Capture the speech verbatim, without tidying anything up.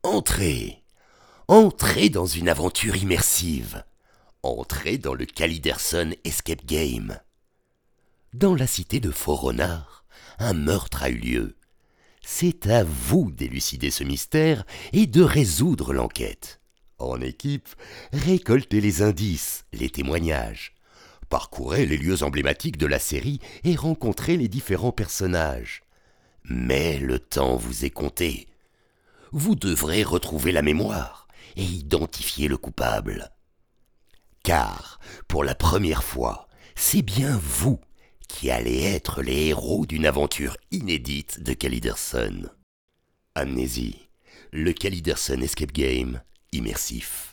Entrez, entrez dans une aventure immersive. Entrez dans le Caliderson Escape Game. Dans la cité de Faux-Renard, un meurtre a eu lieu. C'est à vous d'élucider ce mystère et de résoudre l'enquête. En équipe, récoltez les indices, les témoignages. Parcourez les lieux emblématiques de la série et rencontrez les différents personnages. Mais le temps vous est compté. Vous devrez retrouver la mémoire et identifier le coupable. Car, pour la première fois, c'est bien vous qui allez être les héros d'une aventure inédite de Caliderson. Amnésie, le Caliderson Escape Game immersif.